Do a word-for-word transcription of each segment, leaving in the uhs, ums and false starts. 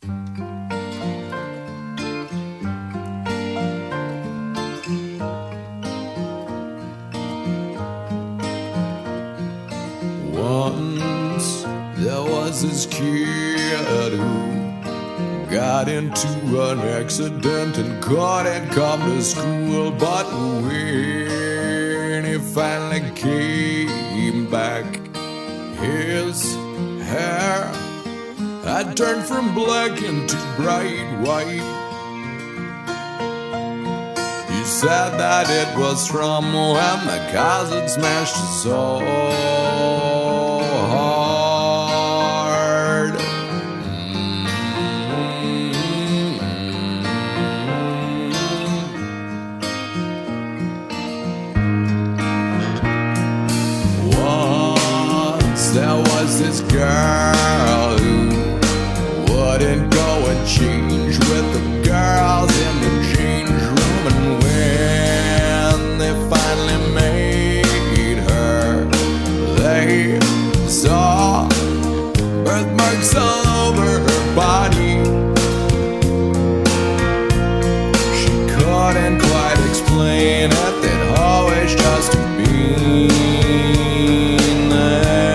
Once there was this kid who got into an accident and couldn't come to school. But when he finally came back, his hair had turned from black into bright white. He said that it was from when the cars had smashed his soul hard. Once there was this girl who wouldn't go and change with the girls in the change room, and when they finally made her, they saw birthmarks all over her body. She couldn't quite explain it, they'd always just been there.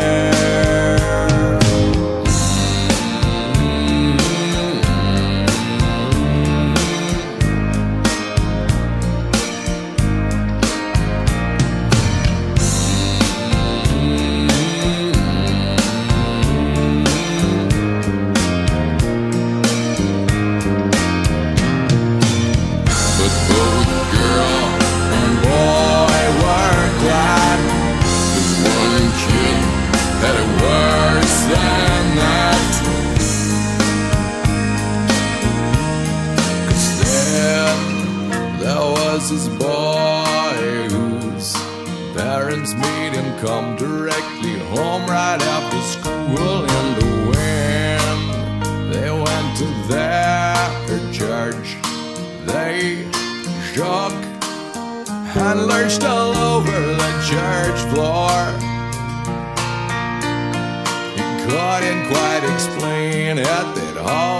This boy whose parents made him come directly home right after school, and when they went to their church, they shook and lurched all over the church floor. He couldn't quite explain it, they'd all